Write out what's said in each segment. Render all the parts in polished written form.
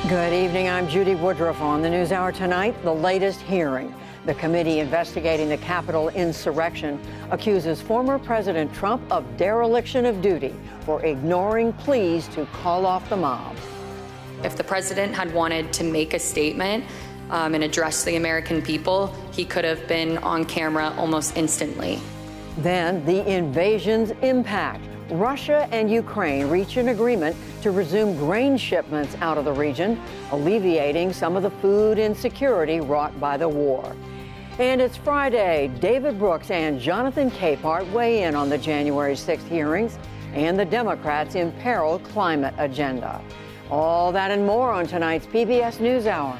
Good evening. I'm Judy Woodruff. On the NewsHour tonight, the latest hearing. The committee investigating the Capitol insurrection accuses former President Trump of dereliction of duty for ignoring pleas to call off the mob. If the president had wanted to make a statement and address the American people, he could have been on camera almost instantly. Then the invasion's impact. Russia and Ukraine reach an agreement to resume grain shipments out of the region, alleviating some of the food insecurity wrought by the war. And it's Friday. David Brooks and Jonathan Capehart weigh in on the January 6th hearings and the Democrats' imperiled climate agenda. All that and more on tonight's PBS NewsHour.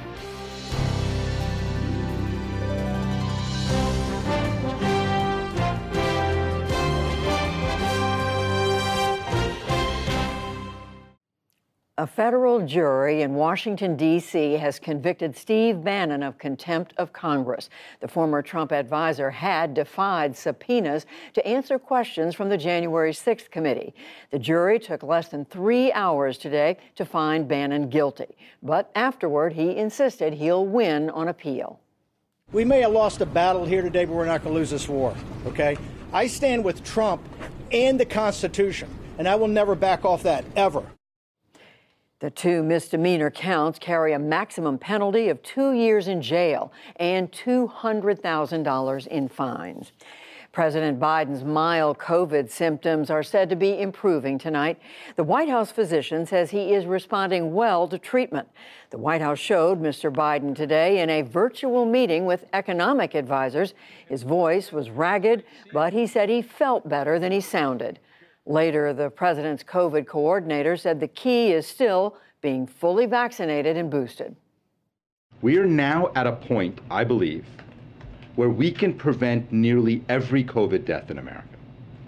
A federal jury in Washington, D.C. has convicted Steve Bannon of contempt of Congress. The former Trump advisor had defied subpoenas to answer questions from the January 6th committee. The jury took less than 3 hours today to find Bannon guilty. But afterward, he insisted he'll win on appeal. We may have lost a battle here today, but we're not going to lose this war, okay? I stand with Trump and the Constitution, and I will never back off that, ever. The two misdemeanor counts carry a maximum penalty of 2 years in jail and $200,000 in fines. President Biden's mild COVID symptoms are said to be improving tonight. The White House physician says he is responding well to treatment. The White House showed Mr. Biden today in a virtual meeting with economic advisors. His voice was ragged, but he said he felt better than he sounded. Later, the president's COVID coordinator said the key is still being fully vaccinated and boosted. We are now at a point, I believe, where we can prevent nearly every COVID death in America.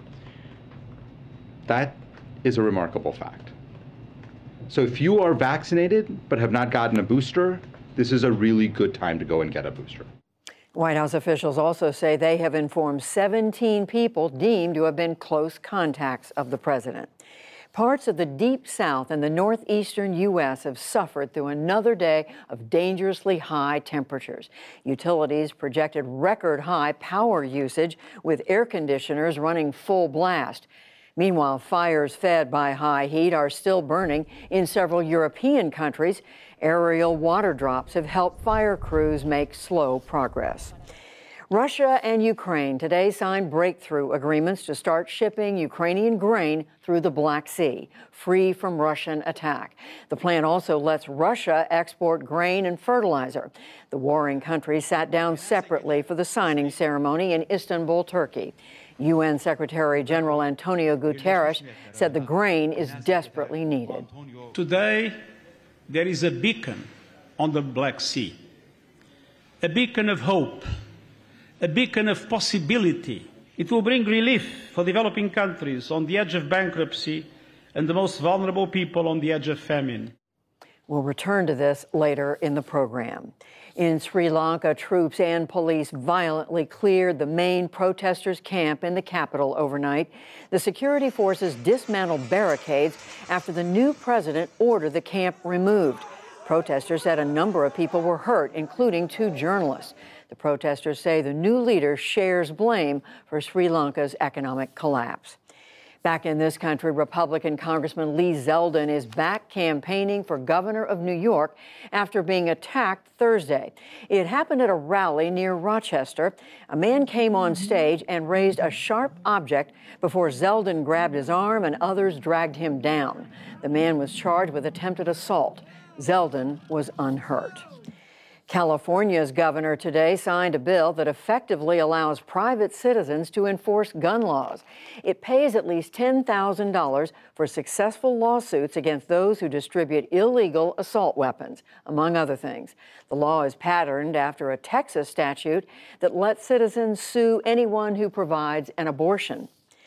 That is a remarkable fact. So if you are vaccinated but have not gotten a booster, this is a really good time to go and get a booster. White House officials also say they have informed 17 people deemed to have been close contacts of the president. Parts of the Deep South and the northeastern U.S. have suffered through another day of dangerously high temperatures. Utilities projected record high power usage with air conditioners running full blast. Meanwhile, fires fed by high heat are still burning in several European countries. Aerial water drops have helped fire crews make slow progress. Russia and Ukraine today signed breakthrough agreements to start shipping Ukrainian grain through the Black Sea, free from Russian attack. The plan also lets Russia export grain and fertilizer. The warring countries sat down separately for the signing ceremony in Istanbul, Turkey. UN Secretary General Antonio Guterres said the grain is desperately needed. Today, there is a beacon on the Black Sea, a beacon of hope, a beacon of possibility. It will bring relief for developing countries on the edge of bankruptcy and the most vulnerable people on the edge of famine. We'll return to this later in the program. In Sri Lanka, troops and police violently cleared the main protesters' camp in the capital overnight. The security forces dismantled barricades after the new president ordered the camp removed. Protesters said a number of people were hurt, including 2 journalists. The protesters say the new leader shares blame for Sri Lanka's economic collapse. Back in this country, Republican Congressman Lee Zeldin is back campaigning for governor of New York after being attacked Thursday. It happened at a rally near Rochester. A man came on stage and raised a sharp object before Zeldin grabbed his arm and others dragged him down. The man was charged with attempted assault. Zeldin was unhurt. California's governor today signed a bill that effectively allows private citizens to enforce gun laws. It pays at least $10,000 for successful lawsuits against those who distribute illegal assault weapons, among other things. The law is patterned after a Texas statute that lets citizens sue anyone who provides an abortion.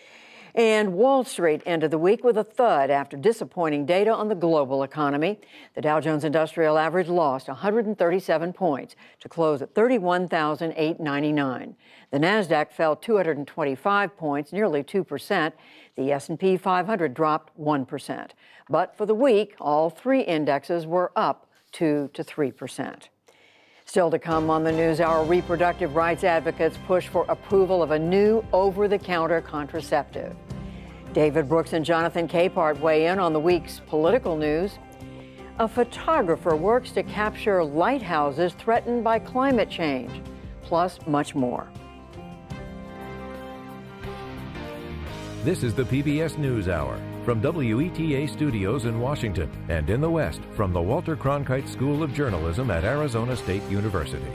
And Wall Street ended the week with a thud after disappointing data on the global economy. The Dow Jones Industrial Average lost 137 points to close at 31,899. The Nasdaq fell 225 points, nearly 2%. The S&P 500 dropped 1%. But for the week, all 3 indexes were up 2 to 3%. Still to come on the NewsHour, reproductive rights advocates push for approval of a new over-the-counter contraceptive. David Brooks and Jonathan Capehart weigh in on the week's political news. A photographer works to capture lighthouses threatened by climate change, plus much more. This is the PBS NewsHour from WETA Studios in Washington and in the West from the Walter Cronkite School of Journalism at Arizona State University.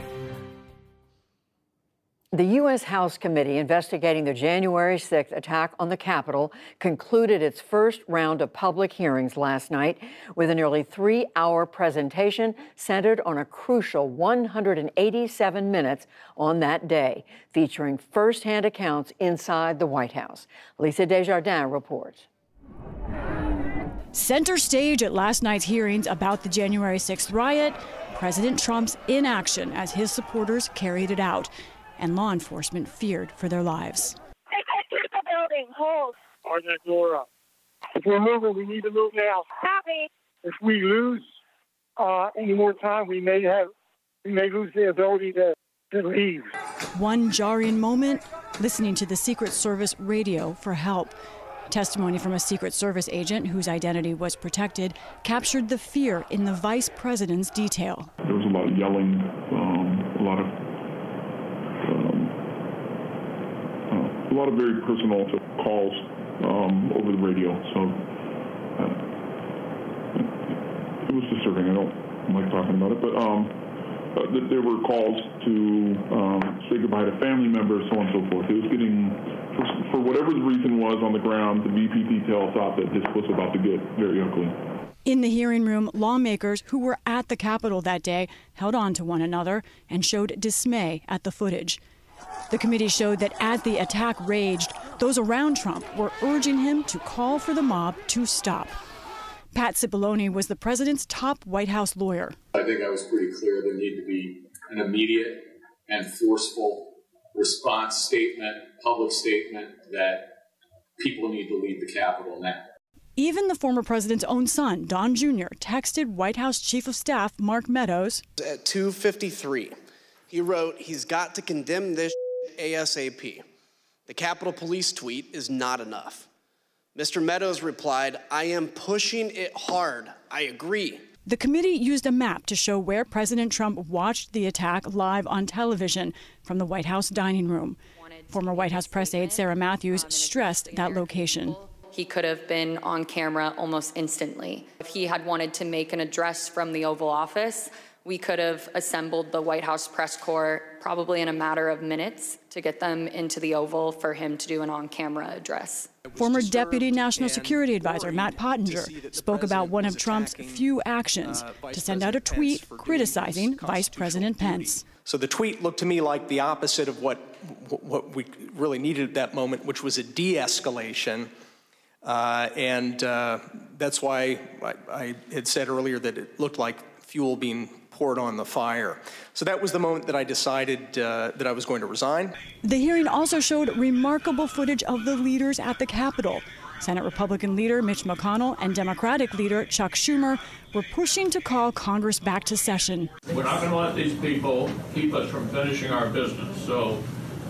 The U.S. House Committee investigating the January 6th attack on the Capitol concluded its first round of public hearings last night with a nearly 3-hour presentation centered on a crucial 187 minutes on that day, featuring firsthand accounts inside the White House. Lisa Desjardins reports. Center stage at last night's hearings about the January 6th riot, President Trump's inaction as his supporters carried it out, and law enforcement feared for their lives. They got through the building. Hold. Sergeant Laura, if we're moving, we need to move now. Copy. If we lose any more time, we may lose the ability to leave. One jarring moment, listening to the Secret Service radio for help. Testimony from a Secret Service agent whose identity was protected captured the fear in the vice president's detail. There was a lot of yelling, a lot of very personal calls over the radio. So it was disturbing. I don't like talking about it, but there were calls to say goodbye to family members, so on and so forth. It was getting, for whatever the reason was on the ground, the VP detail thought that this was about to get very ugly. In the hearing room, lawmakers who were at the Capitol that day held on to one another and showed dismay at the footage. The committee showed that as the attack raged, those around Trump were urging him to call for the mob to stop. Pat Cipollone was the president's top White House lawyer. I think I was pretty clear there needed to be an immediate and forceful response statement, public statement, that people need to leave the Capitol now. Even the former president's own son, Don Jr., texted White House Chief of Staff Mark Meadows. At 2:53, he wrote, "He's got to condemn this ASAP. The Capitol Police tweet is not enough." Mr. Meadows replied, "I am pushing it hard. I agree." The committee used a map to show where President Trump watched the attack live on television from the White House dining room. Former White House press aide Sarah Matthews stressed that location. He could have been on camera almost instantly. If he had wanted to make an address from the Oval Office, we could have assembled the White House press corps probably in a matter of minutes to get them into the Oval for him to do an on-camera address. Former Deputy National Security Advisor Matt Pottinger spoke about one of Trump's few actions to send out a tweet criticizing Vice President Pence. So the tweet looked to me like the opposite of what we really needed at that moment, which was a de-escalation. And that's why I had said earlier that it looked like fuel being poured on the fire. So that was the moment that I decided that I was going to resign. The hearing also showed remarkable footage of the leaders at the Capitol. Senate Republican leader Mitch McConnell and Democratic leader Chuck Schumer were pushing to call Congress back to session. We're not going to let these people keep us from finishing our business. So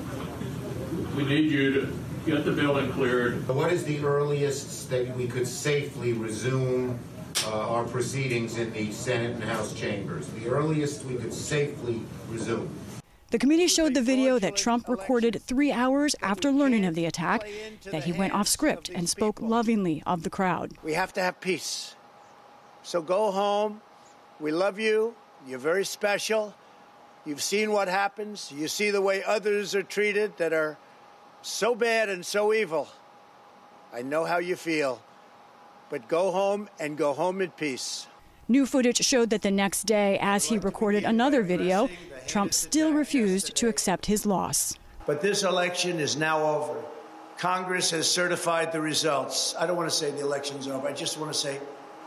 we need you to get the building cleared. What is the earliest that we could safely resume our proceedings in the Senate and House chambers? The earliest we could safely resume. The committee showed the video that Trump recorded 3 hours after learning of the attack, that he went off script and spoke lovingly of the crowd. We have to have peace. So go home. We love you. You're very special. You've seen what happens. You see the way others are treated that are so bad and so evil. I know how you feel. But go home and go home in peace. New footage showed that the next day, as he recorded another video, Trump still refused to accept his loss. But this election is now over. Congress has certified the results. I don't want to say the election's over. I just want to say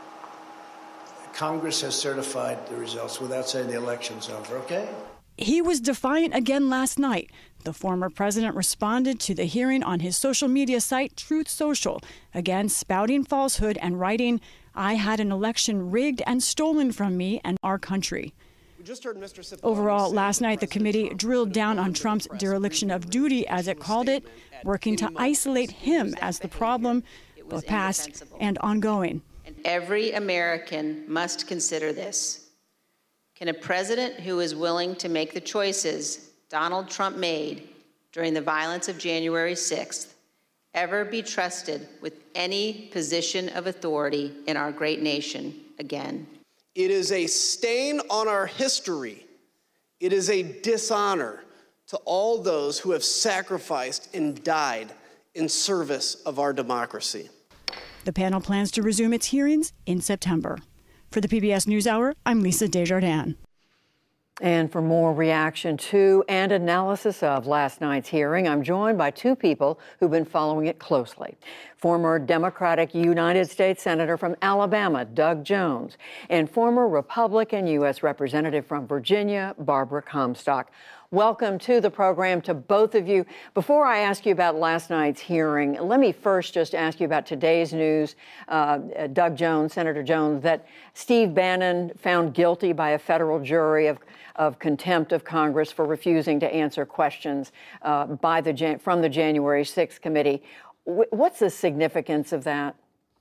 Congress has certified the results without saying the election's over, okay? He was defiant again last night. The former president responded to the hearing on his social media site, Truth Social, again spouting falsehood and writing, I had an election rigged and stolen from me and our country. Overall, last night the committee drilled down on Trump's dereliction of duty, as it called it, working to isolate him as the problem, both past and ongoing. Every American must consider this. Can a president who is willing to make the choices Donald Trump made during the violence of January 6th ever be trusted with any position of authority in our great nation again? It is a stain on our history. It is a dishonor to all those who have sacrificed and died in service of our democracy. The panel plans to resume its hearings in September. For the PBS NewsHour, I'm Lisa Desjardins. And for more reaction to and analysis of last night's hearing, I'm joined by two people who've been following it closely. Former Democratic United States Senator from Alabama, Doug Jones, and former Republican U.S. Representative from Virginia, Barbara Comstock. Welcome to the program to both of you. Before I ask you about last night's hearing, let me first just ask you about today's news. Doug Jones, Senator Jones, that Steve Bannon found guilty by a federal jury of contempt of Congress for refusing to answer questions from the January 6th committee. What's the significance of that?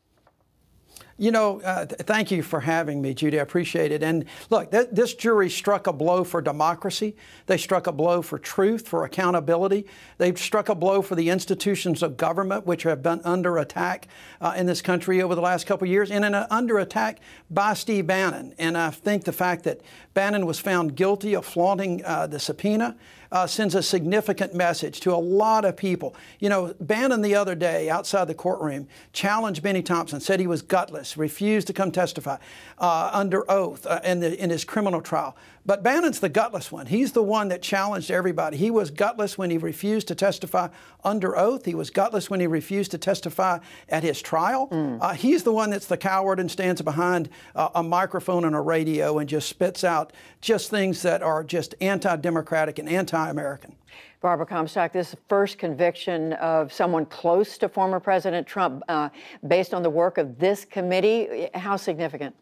You know, thank you for having me, Judy. I appreciate it. And look, this jury struck a blow for democracy. They struck a blow for truth, for accountability. They've struck a blow for the institutions of government, which have been under attack in this country over the last couple of years, and under attack by Steve Bannon. And I think the fact that Bannon was found guilty of flaunting the subpoena sends a significant message to a lot of people. You know, Bannon the other day outside the courtroom challenged Benny Thompson, said he was gutless, refused to come testify under oath in his criminal trial. But Bannon's the gutless one. He's the one that challenged everybody. He was gutless when he refused to testify under oath. He was gutless when he refused to testify at his trial. He's the one that's the coward and stands behind a microphone and a radio and just spits out just things that are just anti-democratic and anti-American. Barbara Comstock, this is the first conviction of someone close to former President Trump based on the work of this committee. How significant?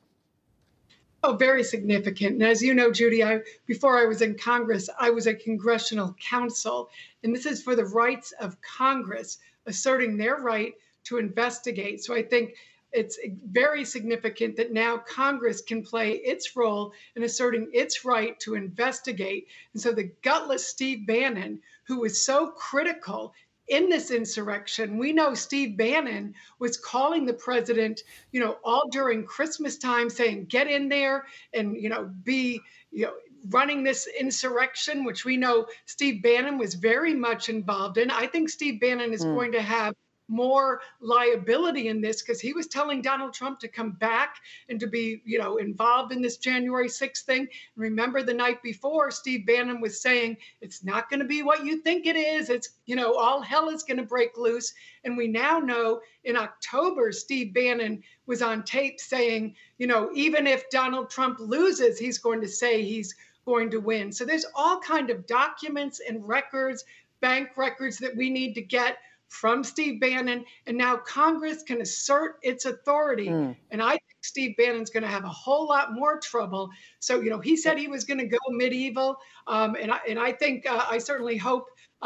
Oh, very significant. And as you know, Judy, before I was in Congress, I was a congressional counsel. And this is for the rights of Congress, asserting their right to investigate. So I think it's very significant that now Congress can play its role in asserting its right to investigate. And so the gutless Steve Bannon, who was so critical in this insurrection, we know Steve Bannon was calling the president, you know, all during Christmas time saying, get in there and, be running this insurrection, which we know Steve Bannon was very much involved in. I think Steve Bannon is going to have more liability in this because he was telling Donald Trump to come back and to be, involved in this January 6th thing. Remember the night before, Steve Bannon was saying, it's not going to be what you think it is. It's, all hell is going to break loose. And we now know in October, Steve Bannon was on tape saying, even if Donald Trump loses, he's going to say he's going to win. So there's all kind of documents and records, bank records that we need to get from Steve Bannon, and now Congress can assert its authority. And I think Steve Bannon's going to have a whole lot more trouble. So, he said he was going to go medieval, and I think I certainly hope,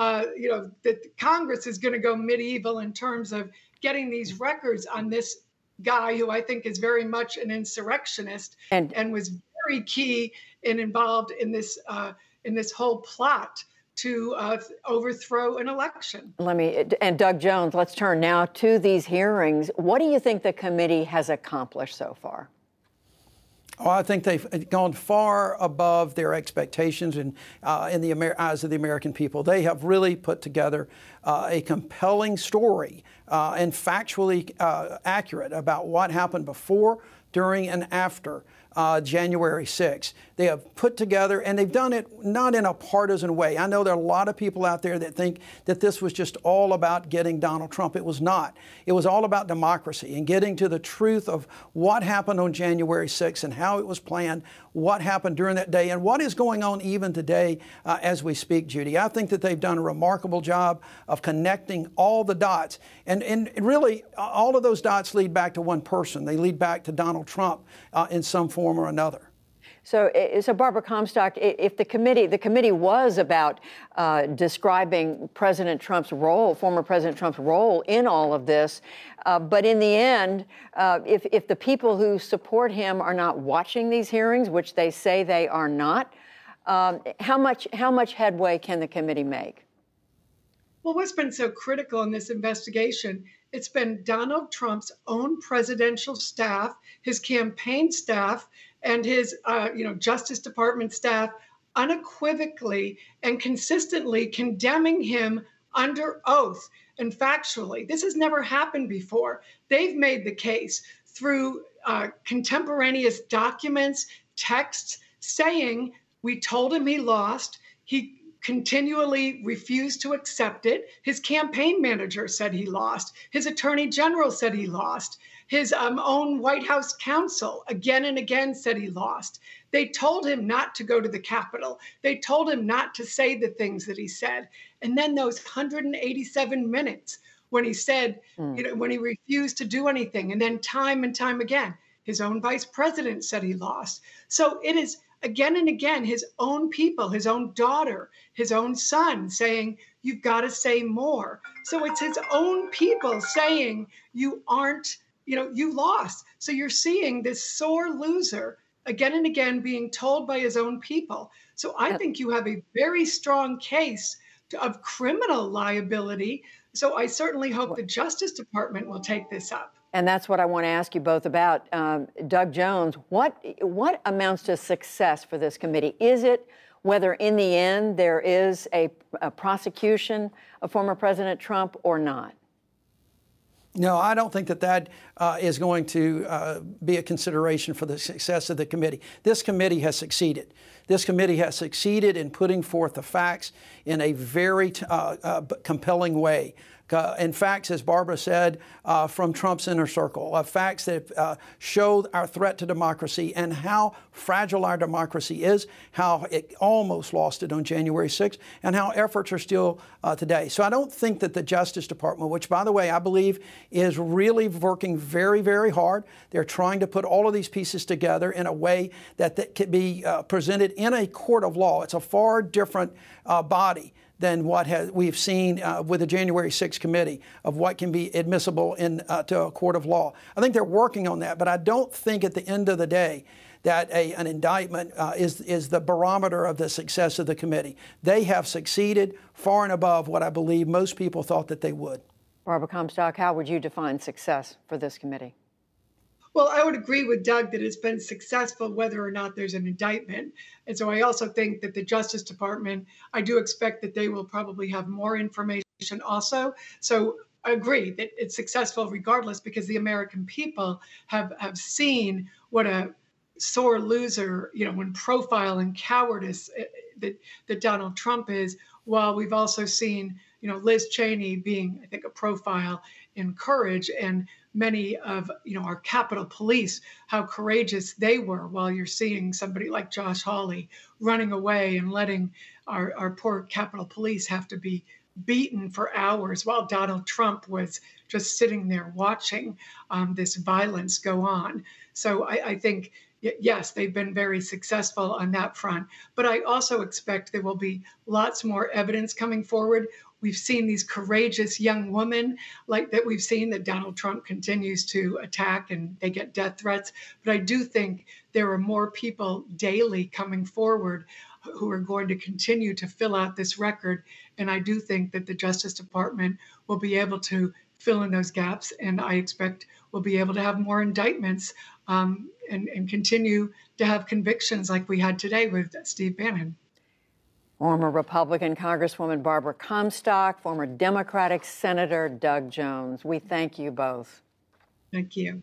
that Congress is going to go medieval in terms of getting these records on this guy who I think is very much an insurrectionist and was very key and involved in this whole plot to overthrow an election. And Doug Jones, let's turn now to these hearings. What do you think the committee has accomplished so far? Oh, I think they've gone far above their expectations in the eyes of the American people. They have really put together a compelling story and factually accurate about what happened before, during, and after January 6th. They have put together, and they've done it not in a partisan way. I know there are a lot of people out there that think that this was just all about getting Donald Trump. It was not. It was all about democracy and getting to the truth of what happened on January 6th and how it was planned, what happened during that day, and what is going on even today as we speak, Judy. I think that they've done a remarkable job of connecting all the dots. And really, all of those dots lead back to one person. They lead back to Donald Trump in some form or another. So Barbara Comstock, if the committee was about describing President Trump's role, former President Trump's role in all of this, but in the end, if the people who support him are not watching these hearings, which they say they are not, how much headway can the committee make? Well, what's been so critical in this investigation, it's been Donald Trump's own presidential staff, his campaign staff, and his Justice Department staff unequivocally and consistently condemning him under oath and factually. This has never happened before. They've made the case through contemporaneous documents, texts, saying, we told him he lost. He continually refused to accept it. His campaign manager said he lost. His attorney general said he lost. His own White House counsel again and again said he lost. They told him not to go to the Capitol. They told him not to say the things that he said. And then those 187 minutes when he said, when he refused to do anything, and then time and time again, his own vice president said he lost. So it is again and again his own people, his own daughter, his own son saying, you've got to say more. So it's his own people saying, you aren't, you lost. So you're seeing this sore loser again and again being told by his own people. So I think you have a very strong case of criminal liability. So I certainly hope the Justice Department will take this up. And that's what I want to ask you both about. Doug Jones, what amounts to success for this committee? Is it whether in the end there is a prosecution of former President Trump or not? No, I don't think that is going to be a consideration for the success of the committee. This committee has succeeded. This committee has succeeded in putting forth the facts in a very compelling way. And facts, as Barbara said, from Trump's inner circle, facts that show our threat to democracy and how fragile our democracy is, how it almost lost it on January 6th, and how efforts are still today. So I don't think that the Justice Department, which, by the way, I believe is really working very, very hard. They're trying to put all of these pieces together in a way that can be presented in a court of law. It's a far different body than what we've seen with the January 6th committee of what can be admissible to a court of law. I think they're working on that, but I don't think at the end of the day that an indictment is the barometer of the success of the committee. They have succeeded far and above what I believe most people thought that they would. Barbara Comstock, how would you define success for this committee? Well, I would agree with Doug that it's been successful whether or not there's an indictment. And so I also think that the Justice Department, I do expect that they will probably have more information also. So I agree that it's successful regardless because the American people have seen what a sore loser, when profile and cowardice that Donald Trump is, while we've also seen, Liz Cheney being, I think, a profile in courage, and many of our Capitol Police, how courageous they were, while you're seeing somebody like Josh Hawley running away and letting our poor Capitol Police have to be beaten for hours while Donald Trump was just sitting there watching this violence go on. So I think, yes, they've been very successful on that front. But I also expect there will be lots more evidence coming forward. We've seen these courageous young women like that we've seen that Donald Trump continues to attack and they get death threats. But I do think there are more people daily coming forward who are going to continue to fill out this record. And I do think that the Justice Department will be able to fill in those gaps. And I expect we'll be able to have more indictments and continue to have convictions like we had today with Steve Bannon. Former Republican Congresswoman Barbara Comstock, former Democratic Senator Doug Jones. We thank you both. Thank you.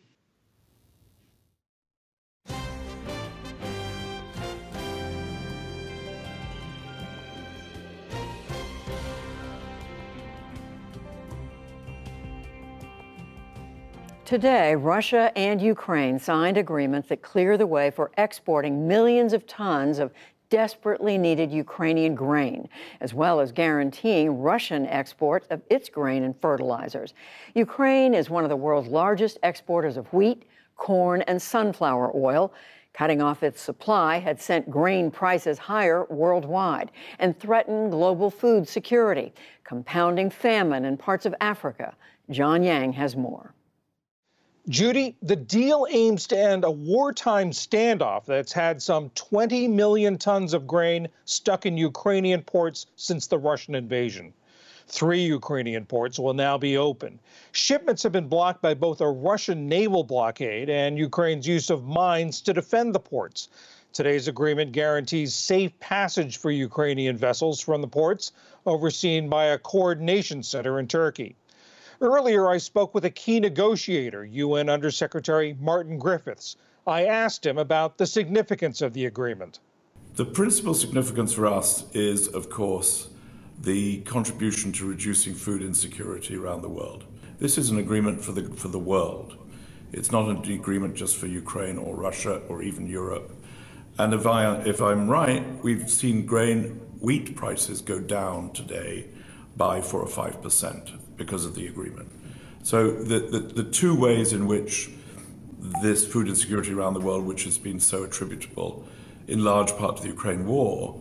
Today, Russia and Ukraine signed agreements that clear the way for exporting millions of tons of desperately needed Ukrainian grain, as well as guaranteeing Russian exports of its grain and fertilizers. Ukraine is one of the world's largest exporters of wheat, corn, and sunflower oil. Cutting off its supply had sent grain prices higher worldwide and threatened global food security, compounding famine in parts of Africa. John Yang has more. Judy, the deal aims to end a wartime standoff that's had some 20 million tons of grain stuck in Ukrainian ports since the Russian invasion. 3 Ukrainian ports will now be open. Shipments have been blocked by both a Russian naval blockade and Ukraine's use of mines to defend the ports. Today's agreement guarantees safe passage for Ukrainian vessels from the ports, overseen by a coordination center in Turkey. Earlier, I spoke with a key negotiator, UN Undersecretary Martin Griffiths. I asked him about the significance of the agreement. The principal significance for us is, of course, the contribution to reducing food insecurity around the world. This is an agreement for the world. It's not an agreement just for Ukraine or Russia or even Europe. And if I'm right, we've seen wheat prices go down today by 4 or 5% because of the agreement. So the 2 ways in which this food insecurity around the world, which has been so attributable in large part to the Ukraine war,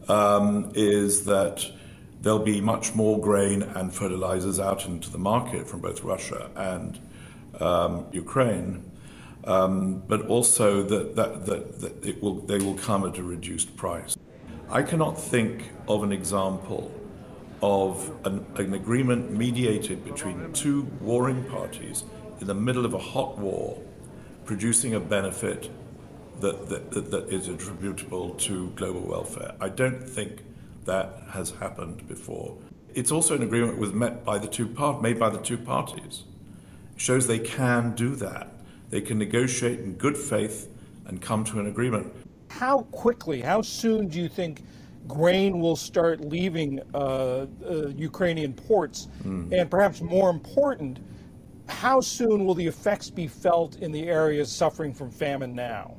is that there'll be much more grain and fertilizers out into the market from both Russia and Ukraine, but also that they will come at a reduced price. I cannot think of an example of an agreement mediated between 2 warring parties in the middle of a hot war, producing a benefit that is attributable to global welfare. I don't think that has happened before. It's also an agreement made by the two parties. It shows they can do that. They can negotiate in good faith and come to an agreement. How quickly, how soon do you think grain will start leaving Ukrainian ports? And perhaps more important, how soon will the effects be felt in the areas suffering from famine now?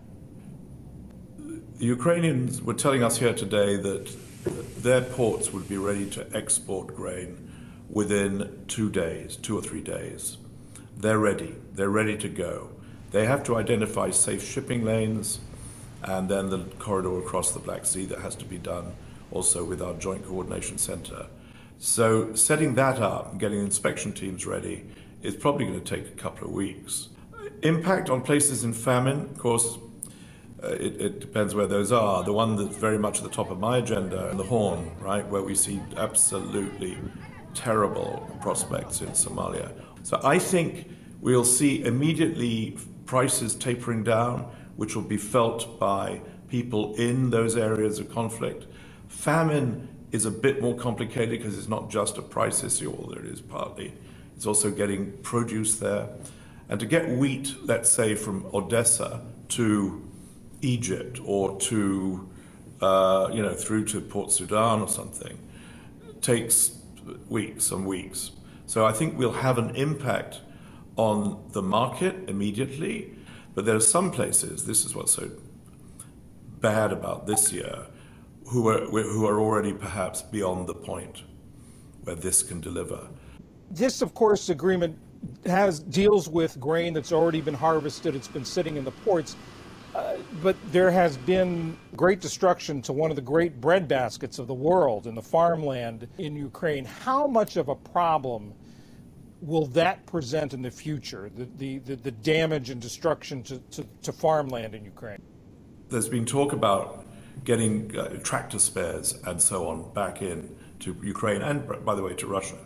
The Ukrainians were telling us here today that their ports would be ready to export grain within 2 days, 2 or 3 days. They're ready. They're ready to go. They have to identify safe shipping lanes and then the corridor across the Black Sea that has to be done also with our Joint Coordination Center. So setting that up and getting inspection teams ready is probably going to take a couple of weeks. Impact on places in famine, of course, it depends where those are. The one that's very much at the top of my agenda, the Horn, right, where we see absolutely terrible prospects in Somalia. So I think we'll see immediately prices tapering down, which will be felt by people in those areas of conflict. Famine is a bit more complicated because it's not just a price issue, although it is partly. It's also getting produce there. And to get wheat, let's say, from Odessa to Egypt or to, through to Port Sudan or something, takes some weeks. So I think we'll have an impact on the market immediately, but there are some places, this is what's so bad about this year, who are already perhaps beyond the point where this can deliver. This, of course, agreement deals with grain that's already been harvested, it's been sitting in the ports, but there has been great destruction to one of the great breadbaskets of the world in the farmland in Ukraine. How much of a problem will that present in the future, the damage and destruction to farmland in Ukraine? There's been talk about getting tractor spares and so on back in to Ukraine and, by the way, to Russia.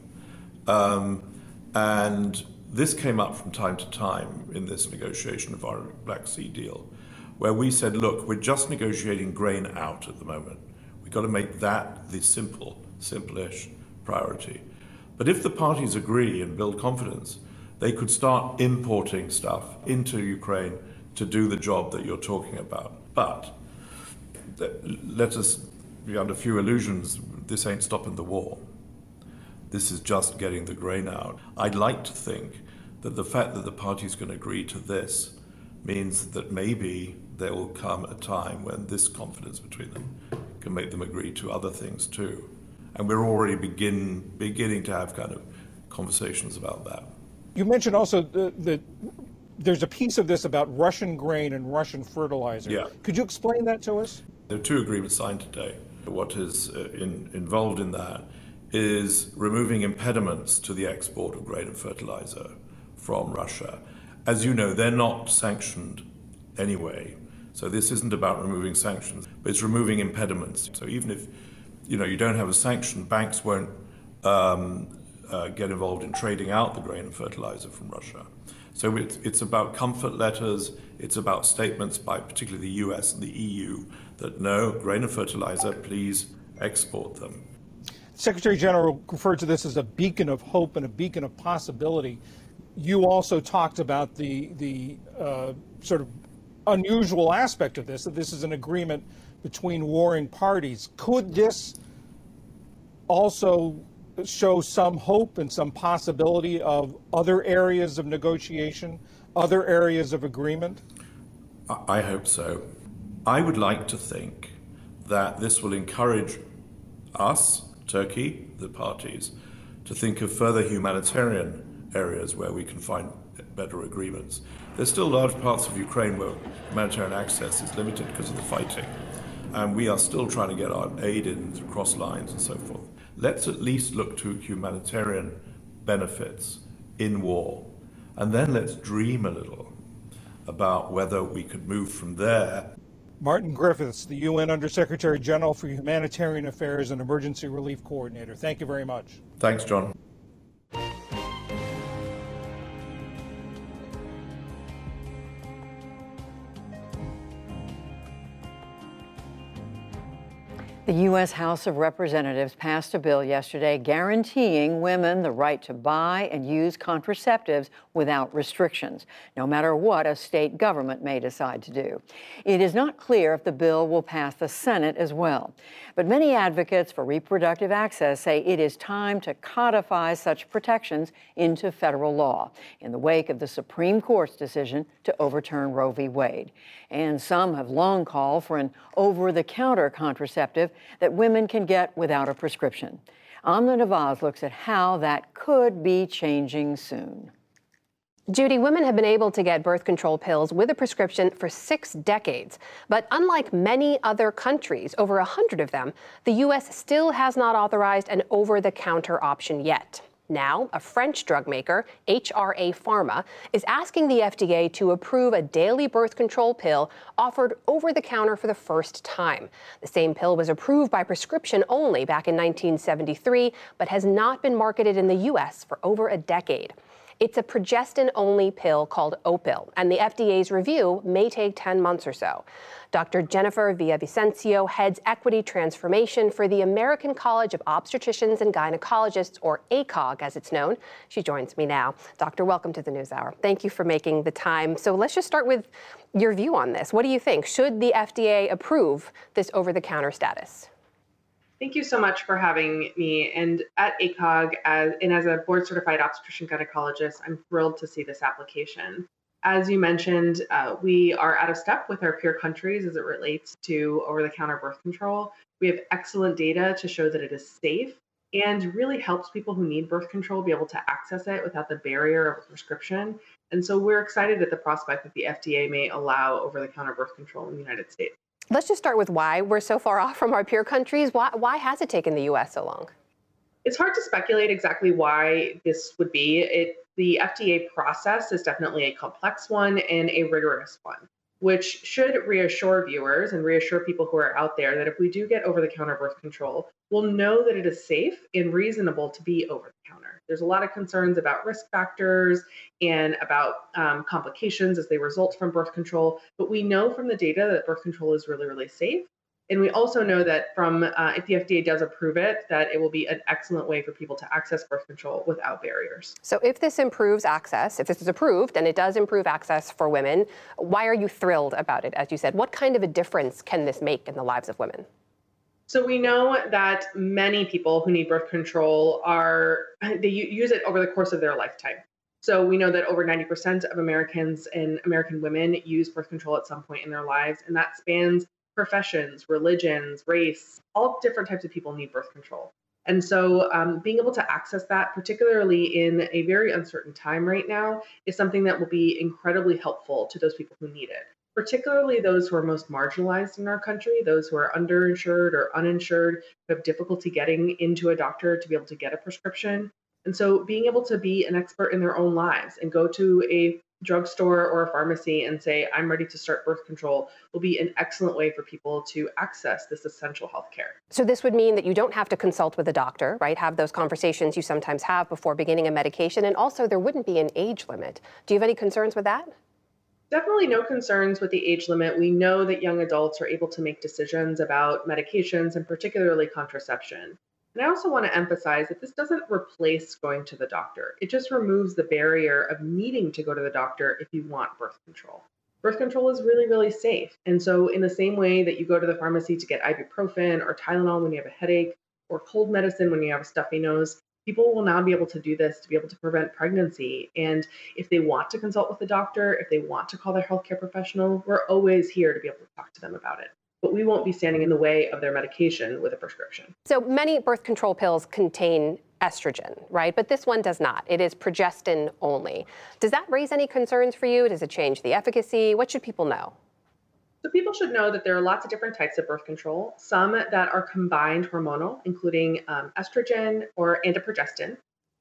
And this came up from time to time in this negotiation of our Black Sea deal, where we said, look, we're just negotiating grain out at the moment. We've got to make that the simple-ish priority. But if the parties agree and build confidence, they could start importing stuff into Ukraine to do the job that you're talking about. But let us be under few illusions, this ain't stopping the war. This is just getting the grain out. I'd like to think that the fact that the parties can agree to this means that maybe there will come a time when this confidence between them can make them agree to other things too. And we're already beginning to have kind of conversations about that. You mentioned also that there's a piece of this about Russian grain and Russian fertilizer. Yeah. Could you explain that to us? There are 2 agreements signed today. What is involved in that is removing impediments to the export of grain and fertilizer from Russia. As you know, they're not sanctioned anyway. So this isn't about removing sanctions, but it's removing impediments. So even if you don't have a sanction, banks won't get involved in trading out the grain and fertilizer from Russia. So it's about comfort letters, it's about statements by particularly the US and the EU that no, grain and fertilizer, please export them. Secretary General referred to this as a beacon of hope and a beacon of possibility. You also talked about the sort of unusual aspect of this, that this is an agreement between warring parties. Could this also show some hope and some possibility of other areas of negotiation, other areas of agreement? I hope so. I would like to think that this will encourage us, Turkey, the parties, to think of further humanitarian areas where we can find better agreements. There's still large parts of Ukraine where humanitarian access is limited because of the fighting, and we are still trying to get our aid in through cross lines and so forth. Let's at least look to humanitarian benefits in war, and then let's dream a little about whether we could move from there. Martin Griffiths, the UN Undersecretary General for Humanitarian Affairs and Emergency Relief Coordinator. Thank you very much. Thanks, John. The U.S. House of Representatives passed a bill yesterday guaranteeing women the right to buy and use contraceptives without restrictions, no matter what a state government may decide to do. It is not clear if the bill will pass the Senate as well, but many advocates for reproductive access say it is time to codify such protections into federal law in the wake of the Supreme Court's decision to overturn Roe v. Wade. And some have long called for an over-the-counter contraceptive that women can get without a prescription. Amna Nawaz looks at how that could be changing soon. Judy, women have been able to get birth control pills with a prescription for 6 decades. But unlike many other countries, over 100 of them, the U.S. still has not authorized an over-the-counter option yet. Now, a French drug maker, HRA Pharma, is asking the FDA to approve a daily birth control pill offered over the counter for the first time. The same pill was approved by prescription only back in 1973, but has not been marketed in the U.S. for over a decade. It's a progestin-only pill called Opill, and the FDA's review may take 10 months or so. Dr. Jennifer Villavicencio heads equity transformation for the American College of Obstetricians and Gynecologists, or ACOG as it's known. She joins me now. Doctor, welcome to the NewsHour. Thank you for making the time. So let's just start with your view on this. What do you think? Should the FDA approve this over-the-counter status? Thank you so much for having me. And at ACOG, as a board-certified obstetrician gynecologist, I'm thrilled to see this application. As you mentioned, we are out of step with our peer countries as it relates to over-the-counter birth control. We have excellent data to show that it is safe and really helps people who need birth control be able to access it without the barrier of a prescription. And so we're excited at the prospect that the FDA may allow over-the-counter birth control in the United States. Let's just start with why we're so far off from our peer countries. Why has it taken the U.S. so long? It's hard to speculate exactly why this would be. The FDA process is definitely a complex one and a rigorous one, which should reassure viewers and reassure people who are out there that if we do get over-the-counter birth control, we'll know that it is safe and reasonable to be over-the-counter. There's a lot of concerns about risk factors and about complications as they result from birth control, but we know from the data that birth control is really, really safe. And we also know that if the FDA does approve it, that it will be an excellent way for people to access birth control without barriers. So if this improves access, if this is approved and it does improve access for women, why are you thrilled about it, as you said? What kind of a difference can this make in the lives of women? So we know that many people who need birth control they use it over the course of their lifetime. So we know that over 90% of Americans and American women use birth control at some point in their lives, and that spans professions, religions, race, all different types of people need birth control. And so being able to access that, particularly in a very uncertain time right now, is something that will be incredibly helpful to those people who need it, particularly those who are most marginalized in our country, those who are underinsured or uninsured, who have difficulty getting into a doctor to be able to get a prescription. And so being able to be an expert in their own lives and go to a drugstore or a pharmacy and say, I'm ready to start birth control, will be an excellent way for people to access this essential health care. So this would mean that you don't have to consult with a doctor, right? Have those conversations you sometimes have before beginning a medication. And also there wouldn't be an age limit. Do you have any concerns with that? Definitely no concerns with the age limit. We know that young adults are able to make decisions about medications and particularly contraception. And I also want to emphasize that this doesn't replace going to the doctor. It just removes the barrier of needing to go to the doctor if you want birth control. Birth control is really, really safe. And so in the same way that you go to the pharmacy to get ibuprofen or Tylenol when you have a headache or cold medicine when you have a stuffy nose, people will now be able to do this to be able to prevent pregnancy. And if they want to consult with the doctor, if they want to call their healthcare professional, we're always here to be able to talk to them about it. But we won't be standing in the way of their medication with a prescription. So many birth control pills contain estrogen, right? But this one does not. It is progestin only. Does that raise any concerns for you? Does it change the efficacy? What should people know? So people should know that there are lots of different types of birth control, some that are combined hormonal, including estrogen and a progestin,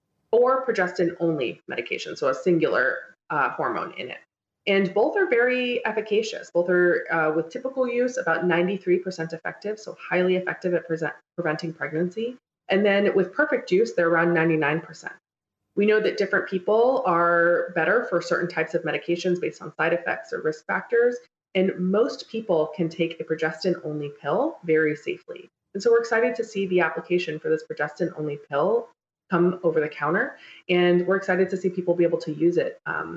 or progestin-only medication, so a singular hormone in it. And both are very efficacious. Both are, with typical use, about 93% effective, so highly effective at preventing pregnancy. And then with perfect use, they're around 99%. We know that different people are better for certain types of medications based on side effects or risk factors. And most people can take a progestin-only pill very safely. And so we're excited to see the application for this progestin-only pill come over the counter. And we're excited to see people be able to use it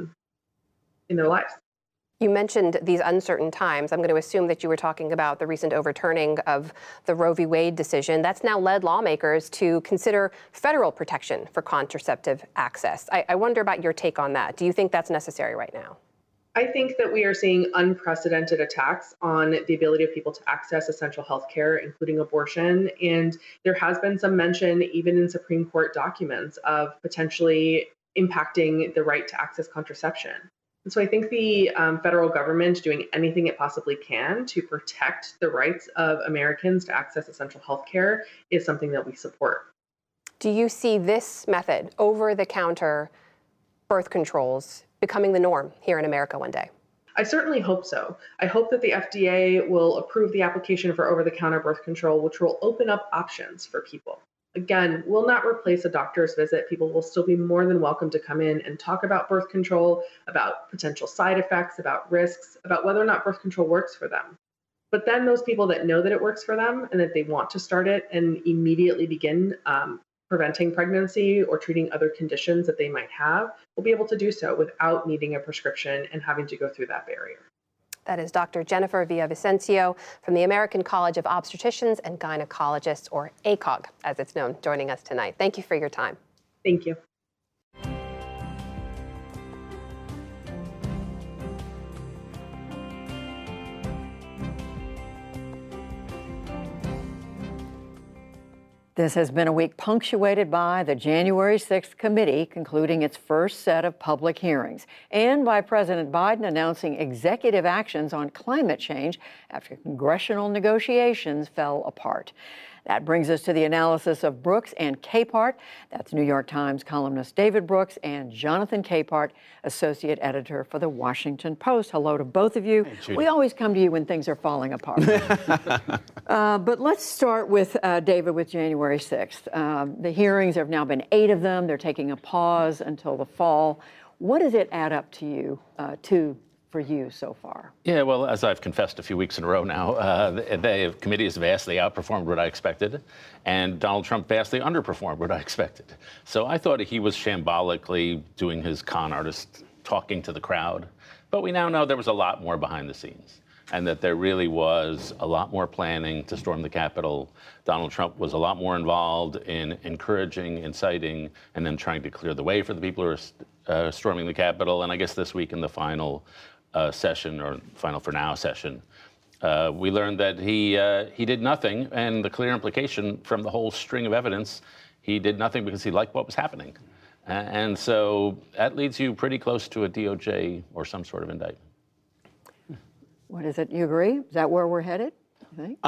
in their lives. You mentioned these uncertain times. I'm going to assume that you were talking about the recent overturning of the Roe v. Wade decision. That's now led lawmakers to consider federal protection for contraceptive access. I wonder about your take on that. Do you think that's necessary right now? I think that we are seeing unprecedented attacks on the ability of people to access essential health care, including abortion. And there has been some mention, even in Supreme Court documents, of potentially impacting the right to access contraception. And so I think the federal government doing anything it possibly can to protect the rights of Americans to access essential health care is something that we support. Do you see this method, over-the-counter birth controls, becoming the norm here in America one day? I certainly hope so. I hope that the FDA will approve the application for over-the-counter birth control, which will open up options for people. Again, will not replace a doctor's visit. People will still be more than welcome to come in and talk about birth control, about potential side effects, about risks, about whether or not birth control works for them. But then those people that know that it works for them and that they want to start it and immediately begin preventing pregnancy or treating other conditions that they might have will be able to do so without needing a prescription and having to go through that barrier. That is Dr. Jennifer Villavicencio from the American College of Obstetricians and Gynecologists, or ACOG, as it's known, joining us tonight. Thank you for your time. Thank you. This has been a week punctuated by the January 6th committee concluding its first set of public hearings, and by President Biden announcing executive actions on climate change after congressional negotiations fell apart. That brings us to the analysis of Brooks and Capehart. That's New York Times columnist David Brooks and Jonathan Capehart, associate editor for The Washington Post. Hello to both of you. Hey, we always come to you when things are falling apart. But let's start with David with January 6th. The hearings, there have now been 8 of them. They're taking a pause until the fall. What does it add up to you, for you so far? Yeah, well, as I've confessed a few weeks in a row now, the committee has vastly outperformed what I expected, and Donald Trump vastly underperformed what I expected. So I thought he was shambolically doing his con artist, talking to the crowd. But we now know there was a lot more behind the scenes. and that there really was a lot more planning to storm the Capitol. Donald Trump was a lot more involved in encouraging, inciting, and then trying to clear the way for the people who are storming the Capitol. And I guess this week in the final session, or final for now session, we learned that he did nothing, and the clear implication from the whole string of evidence, he did nothing because he liked what was happening. And so that leads you pretty close to a DOJ or some sort of indictment. What is it? You agree? Is that where we're headed, you think?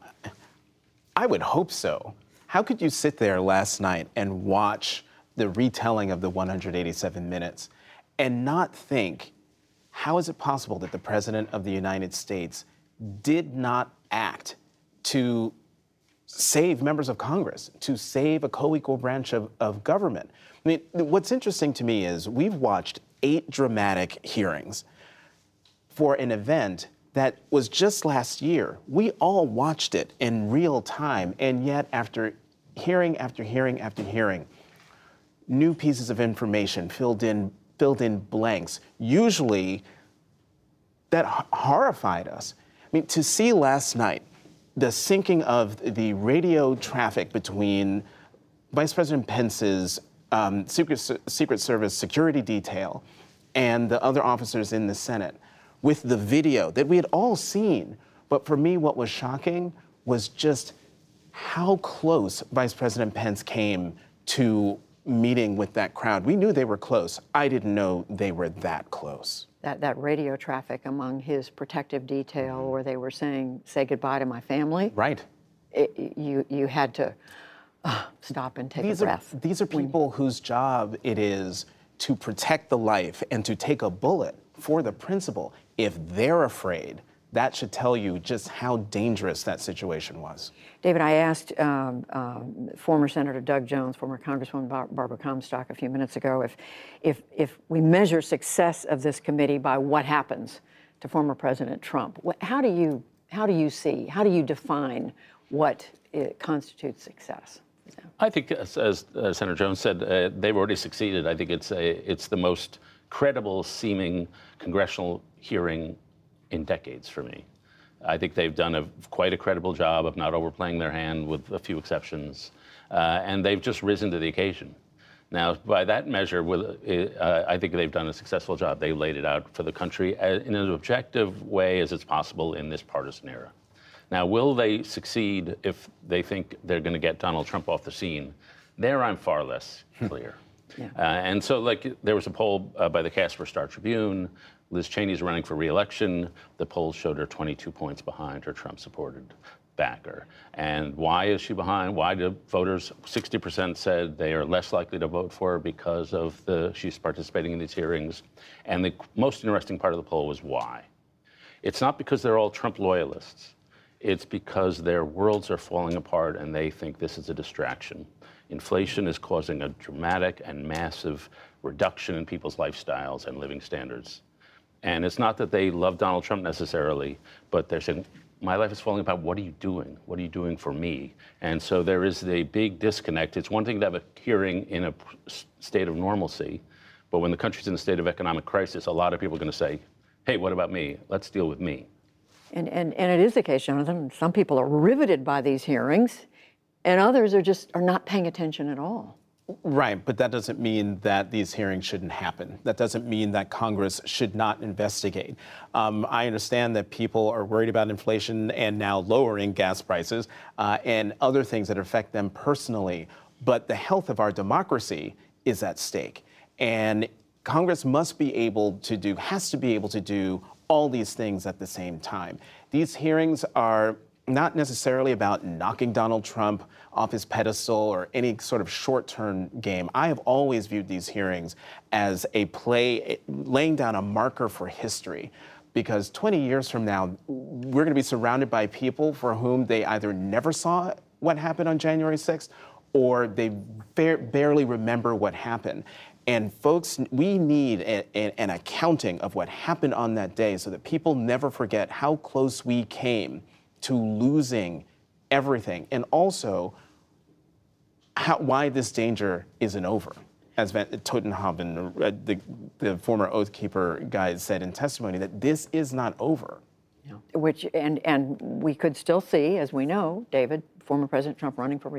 I would hope so. How could you sit there last night and watch the retelling of the 187 minutes and not think, how is it possible that the President of the United States did not act to save members of Congress, to save a co-equal branch of government? I mean, what's interesting to me is we've watched 8 dramatic hearings for an event that was just last year. We all watched it in real time, and yet after hearing after hearing after hearing, new pieces of information filled in blanks, usually that horrified us. I mean, to see last night the syncing of the radio traffic between Vice President Pence's Secret Service security detail and the other officers in the Senate, with the video that we had all seen. But for me, what was shocking was just how close Vice President Pence came to meeting with that crowd. We knew they were close. I didn't know they were that close. That radio traffic among his protective detail, where they were saying, "Say goodbye to my family." Right. You had to stop and take a breath. These are people whose job it is to protect the life and to take a bullet for the principal. If they're afraid, that should tell you just how dangerous that situation was. David, I asked former Senator Doug Jones, former Congresswoman Barbara Comstock a few minutes ago, if we measure success of this committee by what happens to former President Trump, how do you define what constitutes success? I think, as Senator Jones said, they've already succeeded. I think it's the most credible seeming congressional hearing in decades for me. I think they've done quite a credible job of not overplaying their hand, with a few exceptions, and they've just risen to the occasion. Now, by that measure, I think they've done a successful job. They laid it out for the country in an objective way as it's possible in this partisan era. Now, will they succeed if they think they're going to get Donald Trump off the scene? There, I'm far less clear. Yeah. And so, there was a poll by the Casper Star Tribune. Liz Cheney's running for re-election. The polls showed her 22 points behind her Trump-supported backer. And why is she behind? Why do voters, 60% said they are less likely to vote for her because of she's participating in these hearings. And the most interesting part of the poll was why. It's not because they're all Trump loyalists. It's because their worlds are falling apart and they think this is a distraction. Inflation is causing a dramatic and massive reduction in people's lifestyles and living standards. And it's not that they love Donald Trump necessarily, but they're saying, my life is falling apart. What are you doing? What are you doing for me? And so there is a big disconnect. It's one thing to have a hearing in a state of normalcy, but when the country's in a state of economic crisis, a lot of people are going to say, hey, what about me? Let's deal with me. And it is the case, Jonathan. Some people are riveted by these hearings, and others are not paying attention at all. Right, but that doesn't mean that these hearings shouldn't happen. That doesn't mean that Congress should not investigate. I understand that people are worried about inflation and now lowering gas prices and other things that affect them personally, but the health of our democracy is at stake. And Congress has to be able to do all these things at the same time. These hearings are not necessarily about knocking Donald Trump off his pedestal or any sort of short-term game. I have always viewed these hearings as a play, laying down a marker for history, because 20 years from now, we're going to be surrounded by people for whom they either never saw what happened on January 6th or they barely remember what happened. And folks, we need an accounting of what happened on that day so that people never forget how close we came to losing everything, and also why this danger isn't over. As Totenhagen, the former Oath Keeper guy, said in testimony, that this is not over. Yeah. and we could still see, as we know, David, former President Trump running for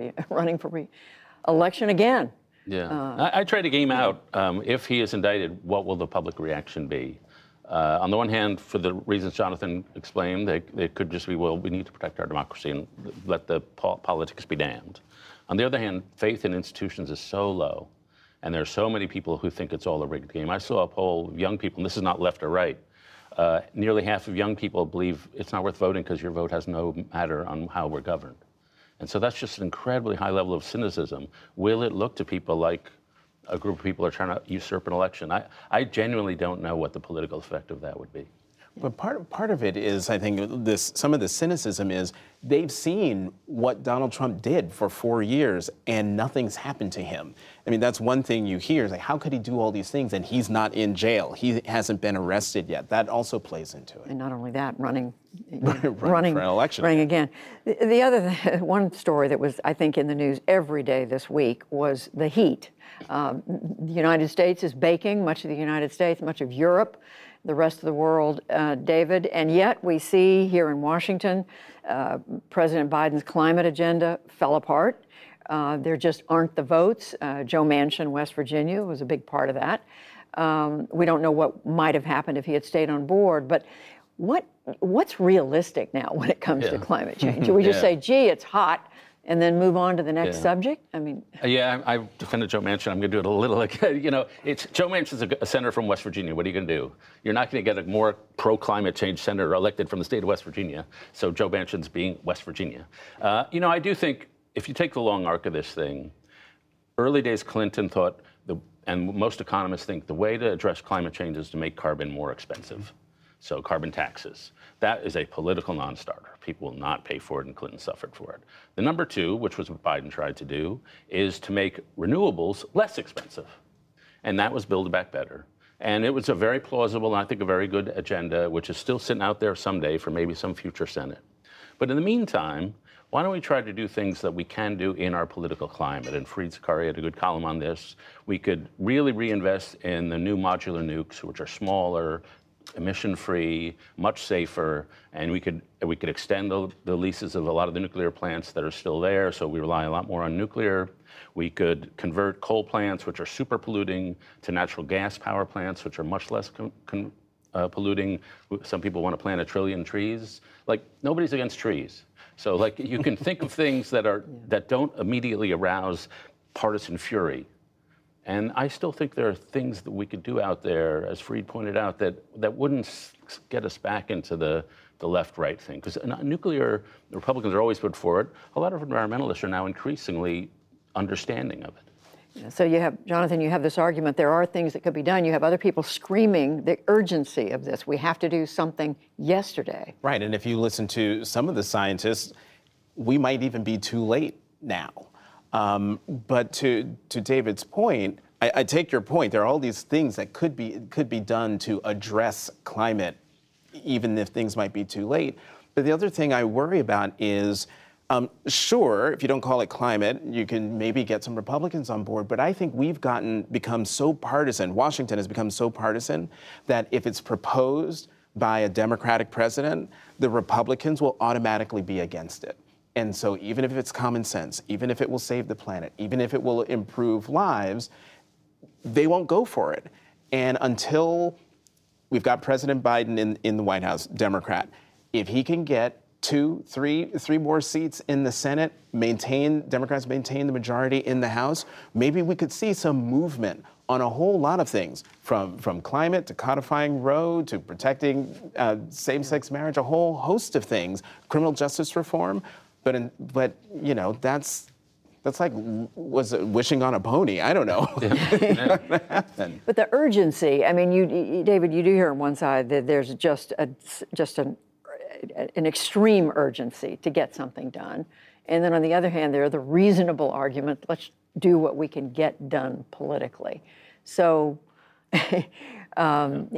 re-election again. Yeah, I try to game out, if he is indicted, what will the public reaction be? On the one hand, for the reasons Jonathan explained, they could just be, well, we need to protect our democracy and let the politics be damned. On the other hand, faith in institutions is so low, and there are so many people who think it's all a rigged game. I saw a poll of young people, and this is not left or right, nearly half of young people believe it's not worth voting because your vote has no matter on how we're governed. And so that's just an incredibly high level of cynicism. Will it look to people like a group of people are trying to usurp an election? I genuinely don't know what the political effect of that would be. But part of it is, I think, some of the cynicism is they've seen what Donald Trump did for 4 years and nothing's happened to him. I mean, that's one thing you hear is like, how could he do all these things and he's not in jail? He hasn't been arrested yet. That also plays into it. And not only that, running for an election. Running again. The other one story that was, I think, in the news every day this week was the heat. The United States is baking, much of the United States, much of Europe, the rest of the world, David, and yet we see here in Washington, President Biden's climate agenda fell apart. There just aren't the votes. Joe Manchin, West Virginia, was a big part of that. We don't know what might have happened if he had stayed on board, but what's realistic now when it comes to climate change? Do we just say, gee, it's hot, and then move on to the next subject? I mean, I defended Joe Manchin. I'm going to do it a little again. You know, Joe Manchin's a senator from West Virginia. What are you going to do? You're not going to get a more pro-climate change senator elected from the state of West Virginia. So Joe Manchin's being West Virginia. You know, I do think if you take the long arc of this thing, early days Clinton thought, and most economists think, the way to address climate change is to make carbon more expensive. So carbon taxes. That is a political non-starter. People will not pay for it, and Clinton suffered for it. The number two, which was what Biden tried to do, is to make renewables less expensive. And that was Build Back Better. And it was a very plausible, and I think a very good agenda, which is still sitting out there someday for maybe some future Senate. But in the meantime, why don't we try to do things that we can do in our political climate? And Fareed Zakaria had a good column on this. We could really reinvest in the new modular nukes, which are smaller, emission-free, much safer, and we could extend the leases of a lot of the nuclear plants that are still there, so we rely a lot more on nuclear. We could convert coal plants, which are super polluting, to natural gas power plants, which are much less polluting. Some people want to plant 1 trillion trees. Like, nobody's against trees. So, like, you can think of things that don't immediately arouse partisan fury. And I still think there are things that we could do out there, as Fareed pointed out, that wouldn't get us back into the left-right thing. Because nuclear, the Republicans are always put for it. A lot of environmentalists are now increasingly understanding of it. So you have, Jonathan, you have this argument, there are things that could be done. You have other people screaming the urgency of this. We have to do something yesterday. Right, and if you listen to some of the scientists, we might even be too late now. But to David's point, I take your point. There are all these things that could be done to address climate, even if things might be too late. But the other thing I worry about is, sure, if you don't call it climate, you can maybe get some Republicans on board. But I think we've become so partisan. Washington has become so partisan that if it's proposed by a Democratic president, the Republicans will automatically be against it. And so even if it's common sense, even if it will save the planet, even if it will improve lives, they won't go for it. And until we've got President Biden in the White House, Democrat, if he can get three more seats in the Senate, Democrats maintain the majority in the House, maybe we could see some movement on a whole lot of things, from climate to codifying Roe to protecting same-sex marriage, a whole host of things, criminal justice reform. But you know, that's like wishing on a pony. I don't know. But the urgency. I mean, David, you do hear on one side that there's just an extreme urgency to get something done, and then on the other hand, there are the reasonable argument. Let's do what we can get done politically. So. I'm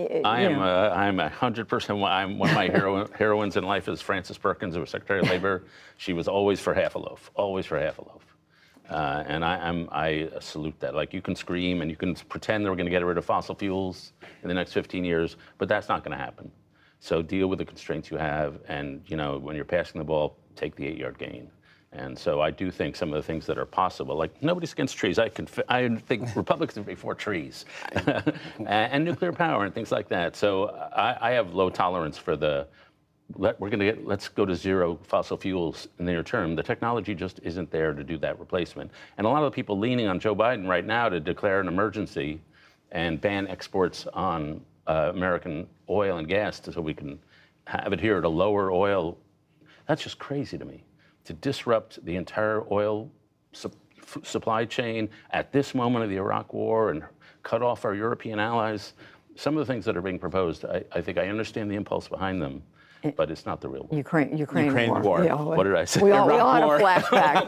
100%. One of my heroines in life is Frances Perkins, who was Secretary of Labor. She was always for half a loaf, always for half a loaf. And I salute that. Like, you can scream and you can pretend that we're going to get rid of fossil fuels in the next 15 years, but that's not going to happen. So deal with the constraints you have, and when you're passing the ball, take the 8-yard gain. And so I do think some of the things that are possible, like nobody's against trees. I think Republicans are for trees and nuclear power and things like that. So I have low tolerance for let's go to zero fossil fuels in the near term. The technology just isn't there to do that replacement. And a lot of the people leaning on Joe Biden right now to declare an emergency and ban exports on American oil and gas so we can have it here to lower oil, that's just crazy to me. To disrupt the entire oil supply chain at this moment of the Iraq War and cut off our European allies. Some of the things that are being proposed, I think I understand the impulse behind them, but it's not the real one. Ukraine war. Yeah, what did I say? We all had a flashback.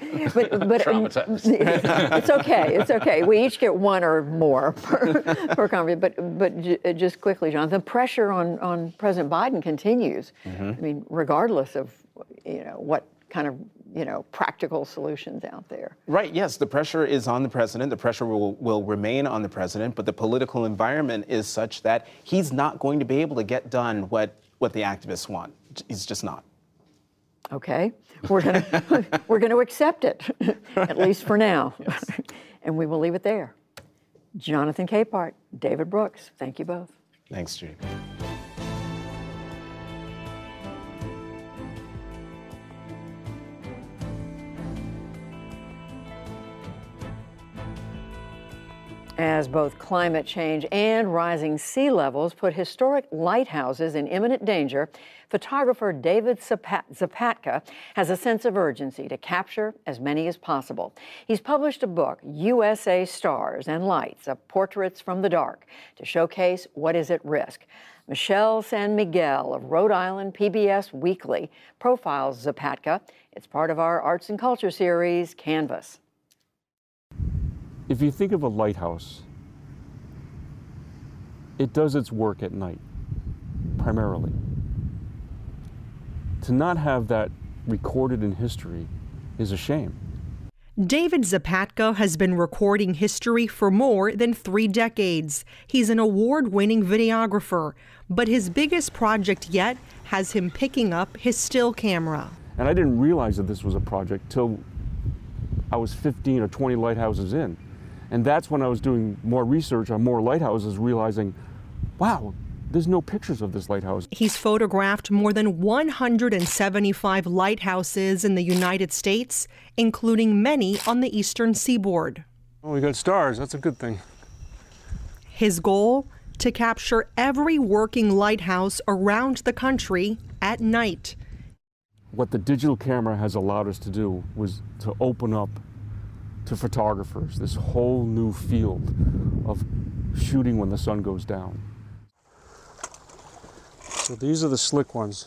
It's okay. It's okay. We each get one or more per conversation. But just quickly, Jonathan, the pressure on President Biden continues. Mm-hmm. I mean, regardless of what kind of practical solutions out there. Right, yes, the pressure is on the president. The pressure will remain on the president, but the political environment is such that he's not going to be able to get done what the activists want. He's just not. Okay, we're gonna accept it, at least for now. Yes. And we will leave it there. Jonathan Capehart, David Brooks, thank you both. Thanks, Judy. As both climate change and rising sea levels put historic lighthouses in imminent danger, photographer David Zapatka has a sense of urgency to capture as many as possible. He's published a book, USA Stars and Lights, Portraits from the Dark, to showcase what is at risk. Michelle San Miguel of Rhode Island PBS Weekly profiles Zapatka. It's part of our Arts and Culture series, Canvas. If you think of a lighthouse, it does its work at night, primarily. To not have that recorded in history is a shame. David Zapatka has been recording history for more than 3 decades. He's an award-winning videographer, but his biggest project yet has him picking up his still camera. And I didn't realize that this was a project till I was 15 or 20 lighthouses in. And that's when I was doing more research on more lighthouses, realizing, wow, there's no pictures of this lighthouse. He's photographed more than 175 lighthouses in the United States, including many on the eastern seaboard. Oh, we got stars. That's a good thing. His goal? To capture every working lighthouse around the country at night. What the digital camera has allowed us to do was to open up to photographers this whole new field of shooting when the sun goes down. So these are the slick ones.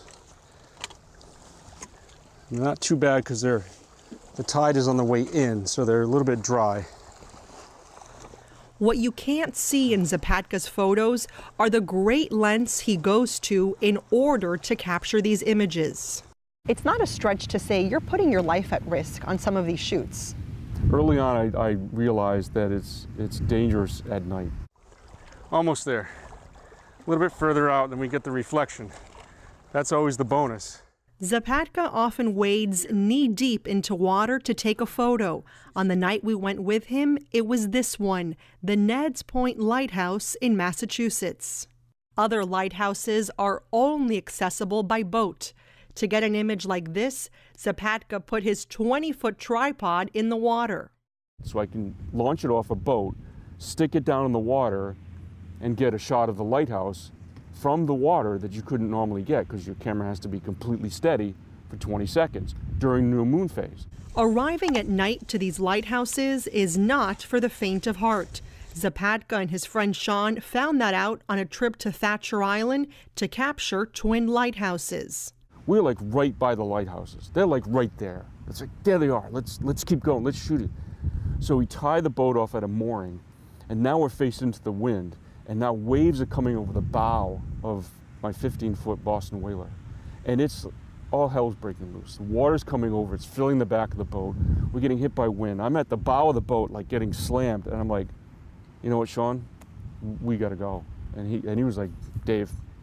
They're not too bad because the tide is on the way in, so they're a little bit dry. What you can't see in Zapatka's photos are the great lengths he goes to in order to capture these images. It's not a stretch to say you're putting your life at risk on some of these shoots. Early on, I realized that it's dangerous at night. Almost there. A little bit further out, then we get the reflection. That's always the bonus. Zapatka often wades knee-deep into water to take a photo. On the night we went with him, it was this one, the Neds Point Lighthouse in Massachusetts. Other lighthouses are only accessible by boat. To get an image like this, Zapatka put his 20-foot tripod in the water. So I can launch it off a boat, stick it down in the water, and get a shot of the lighthouse from the water that you couldn't normally get because your camera has to be completely steady for 20 seconds during new moon phase. Arriving at night to these lighthouses is not for the faint of heart. Zapatka and his friend Sean found that out on a trip to Thatcher Island to capture twin lighthouses. We're like right by the lighthouses. They're like right there. It's like, there they are. Let's keep going. Let's shoot it. So we tie the boat off at a mooring, and now we're facing into the wind, and now waves are coming over the bow of my 15-foot Boston Whaler. And it's all hell's breaking loose. The water's coming over. It's filling the back of the boat. We're getting hit by wind. I'm at the bow of the boat, like getting slammed, and I'm like, you know what, Sean? We got to go. And he was like, Dave,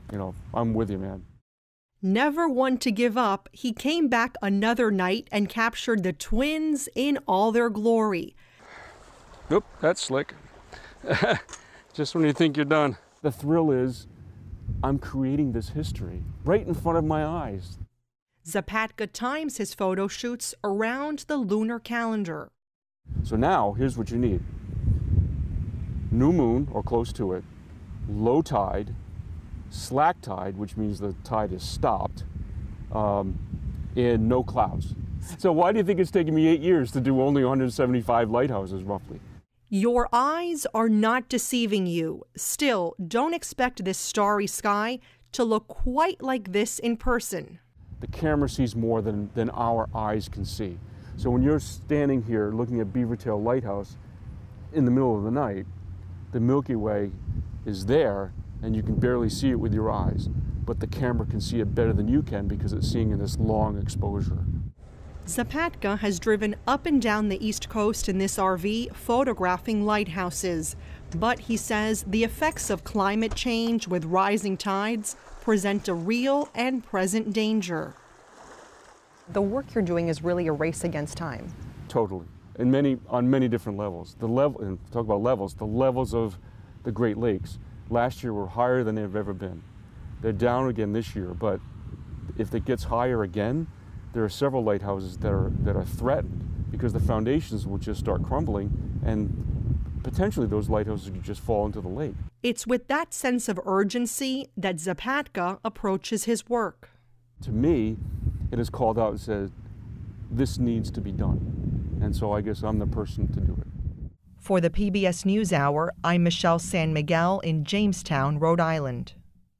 I'm with you, man. Never one to give up, he came back another night and captured the twins in all their glory. Oop, that's slick. Just when you think you're done. The thrill is I'm creating this history right in front of my eyes. Zapatka times his photo shoots around the lunar calendar. So now, here's what you need. New moon, or close to it, low tide, slack tide, which means the tide is stopped, and no clouds. So why do you think it's taken me 8 years to do only 175 lighthouses, roughly? Your eyes are not deceiving you. Still, don't expect this starry sky to look quite like this in person. The camera sees more than our eyes can see. So when you're standing here looking at Beavertail Lighthouse in the middle of the night, the Milky Way is there and you can barely see it with your eyes, but the camera can see it better than you can because it's seeing in this long exposure. Zapatka has driven up and down the East Coast in this RV photographing lighthouses. But he says the effects of climate change with rising tides present a real and present danger. The work you're doing is really a race against time. Totally, on many different levels. And talk about levels, the levels of the Great Lakes last year were higher than they've ever been. They're down again this year, but if it gets higher again, there are several lighthouses that are threatened because the foundations will just start crumbling and potentially those lighthouses could just fall into the lake. It's with that sense of urgency that Zapatka approaches his work. To me, it is called out and said, this needs to be done. And so I guess I'm the person to do it. For the PBS NewsHour, I'm Michelle San Miguel in Jamestown, Rhode Island.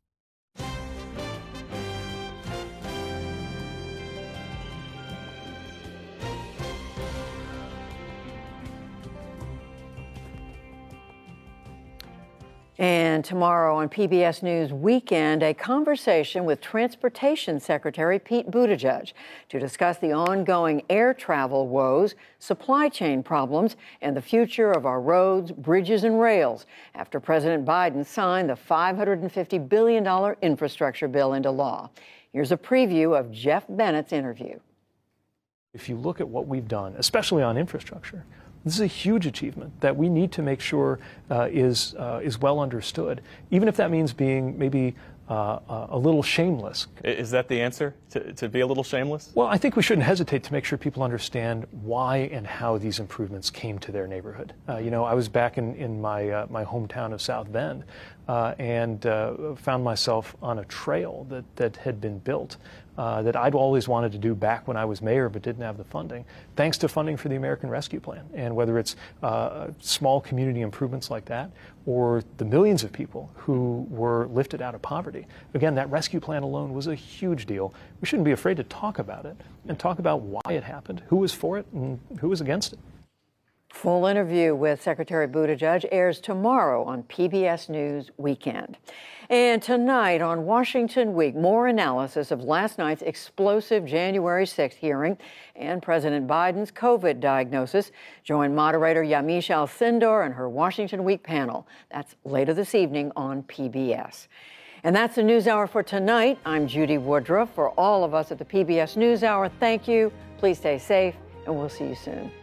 And tomorrow on PBS News Weekend, a conversation with Transportation Secretary Pete Buttigieg to discuss the ongoing air travel woes, supply chain problems, and the future of our roads, bridges, and rails after President Biden signed the $550 billion infrastructure bill into law. Here's a preview of Jeff Bennett's interview. If you look at what we've done, especially on infrastructure, this is a huge achievement that we need to make sure is well understood, even if that means being maybe a little shameless. Is that the answer, to be a little shameless? Well, I think we shouldn't hesitate to make sure people understand why and how these improvements came to their neighborhood. I was back in my hometown of South Bend and found myself on a trail that had been built that I'd always wanted to do back when I was mayor but didn't have the funding, thanks to funding for the American Rescue Plan. And whether it's small community improvements like that or the millions of people who were lifted out of poverty, again, that rescue plan alone was a huge deal. We shouldn't be afraid to talk about it and talk about why it happened, who was for it and who was against it. Full interview with Secretary Buttigieg airs tomorrow on PBS News Weekend. And tonight on Washington Week, more analysis of last night's explosive January 6th hearing and President Biden's COVID diagnosis. Join moderator Yamiche Alcindor and her Washington Week panel. That's later this evening on PBS. And that's the NewsHour for tonight. I'm Judy Woodruff. For all of us at the PBS NewsHour, thank you. Please stay safe, and we'll see you soon.